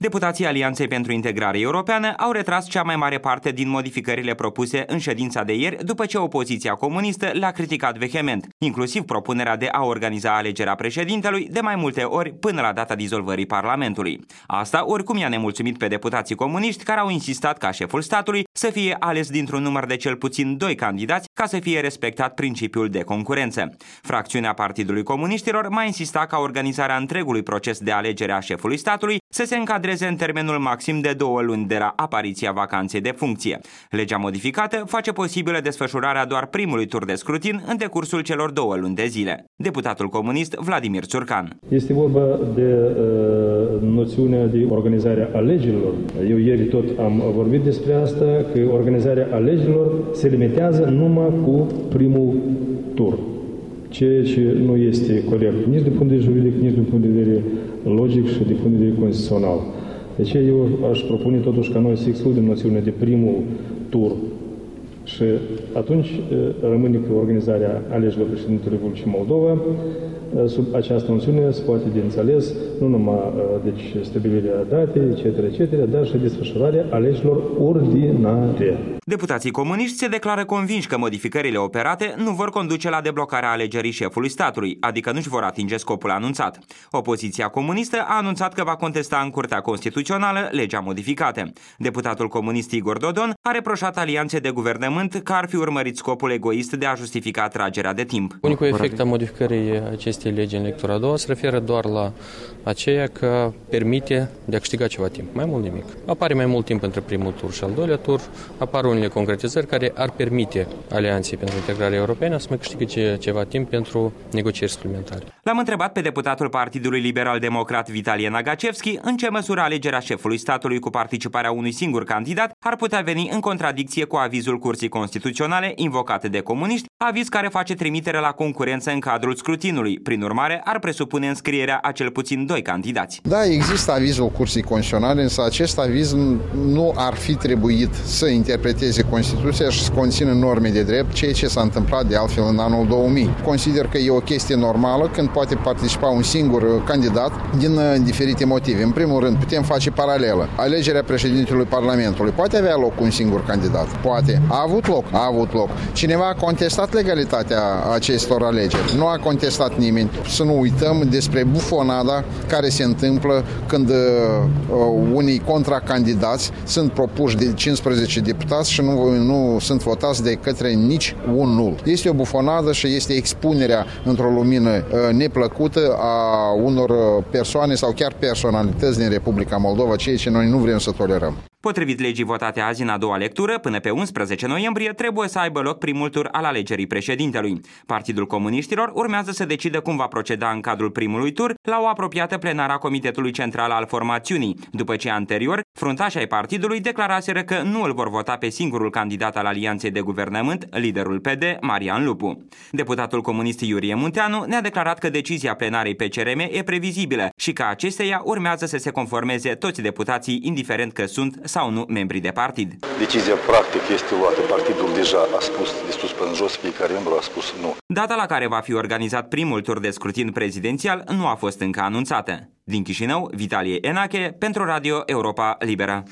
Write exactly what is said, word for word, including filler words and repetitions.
Deputații Alianței pentru Integrare Europeană au retras cea mai mare parte din modificările propuse în ședința de ieri, după ce opoziția comunistă le-a criticat vehement, inclusiv propunerea de a organiza alegerea președintelui de mai multe ori până la data dizolvării Parlamentului. Asta oricum i-a nemulțumit pe deputații comuniști, care au insistat ca șeful statului să fie ales dintr-un număr de cel puțin doi candidați, ca să fie respectat principiul de concurență. Fracțiunea Partidului Comuniștilor mai insista ca organizarea întregului proces de alegere a șefului statului să se încadreze în termenul maxim de două luni de la apariția vacanței de funcție. Legea modificată face posibilă desfășurarea doar primului tur de scrutin în decursul celor două luni de zile. Deputatul comunist Vladimir Țurcan. Este vorba de uh, noțiunea de organizare a alegerilor. Eu ieri tot am vorbit despre asta, că organizarea alegerilor se limitează numai cu primul tur. Ceea ce nu este corect nici din punct de vedere juridic, nici din punct de vedere logic și din punct de vedere constituțional. De aceea eu aș propune totuși ca noi să excludem noțiunea de primul tur și atunci rămâne că organizarea alegerilor președintelui Republicii Moldova sub această noțiune se poate de înțeles nu numai deci, stabilirea datei, et cetera, et cetera, dar și desfășurarea alegerilor ordinare. Deputații comuniști se declară convinși că modificările operate nu vor conduce la deblocarea alegerii șefului statului, adică nu-și vor atinge scopul anunțat. Opoziția comunistă a anunțat că va contesta în Curtea Constituțională legea modificată. Deputatul comunist Igor Dodon a reproșat alianței de guvernământ că ar fi urmărit scopul egoist de a justifica tragerea de timp. Unicul efect a modificării acestei legi în lectura a doua se referă doar la aceea că permite de a câștiga ceva timp, mai mult nimic. Apare mai mult timp între primul tur și al doilea tur, apar unele concretizări care ar permite Alianței pentru Integrare Europeană să mai câștige ceva timp pentru negocieri suplimentare. L-am întrebat pe deputatul Partidului Liberal-Democrat Vitalie Nagacevski în ce măsură alegerea șefului statului cu participarea unui singur candidat ar putea veni în contradicție cu avizul Curții Constituționale invocat de comuniști, aviz care face trimitere la concurență în cadrul scrutinului. Prin urmare, ar presupune înscrierea a cel puțin doi candidați. Da, există avizul Curții Constituționale, însă acest aviz nu ar fi trebuit să interpreteze Constituția și să conțină norme de drept, ceea ce s-a întâmplat de altfel în anul două mii. Consider că e o chestie normală când poate participa un singur candidat din diferite motive. În primul rând, putem face paralelă. Alegerea președintelui Parlamentului poate avea loc un singur candidat. Poate. A avut loc. A avut loc. Cineva a contestat legalitatea acestor alegeri. Nu a contestat nimeni. Să nu uităm despre bufonada care se întâmplă când uh, unii contracandidați sunt propuși de cincisprezece deputați și nu, nu sunt votați de către nici unul. Este o bufonadă și este expunerea într-o lumină uh, neplăcută a unor persoane sau chiar personalități din Republica Moldova, ceea ce noi nu vrem să tolerăm. Potrivit legii votate azi în a doua lectură, până pe unsprezece noiembrie trebuie să aibă loc primul tur al alegerii președintelui. Partidul Comuniștilor urmează să decidă cum va proceda în cadrul primului tur la o apropiată plenară a Comitetului Central al Formațiunii, după ce anterior fruntașii ai partidului declaraseră că nu îl vor vota pe singurul candidat al alianței de guvernământ, liderul P D, Marian Lupu. Deputatul comunist Iurie Munteanu ne-a declarat că decizia plenarei P C R M e previzibilă și că acesteia urmează să se conformeze toți deputații, indiferent că sunt sau nu membri de partid. Decizia practic este luată. Partidul deja a spus de sus până jos, fiecare membru a spus nu. Data la care va fi organizat primul tur de scrutin prezidențial nu a fost încă anunțată. Din Chișinău, Vitalie Enache, pentru Radio Europa Liberă.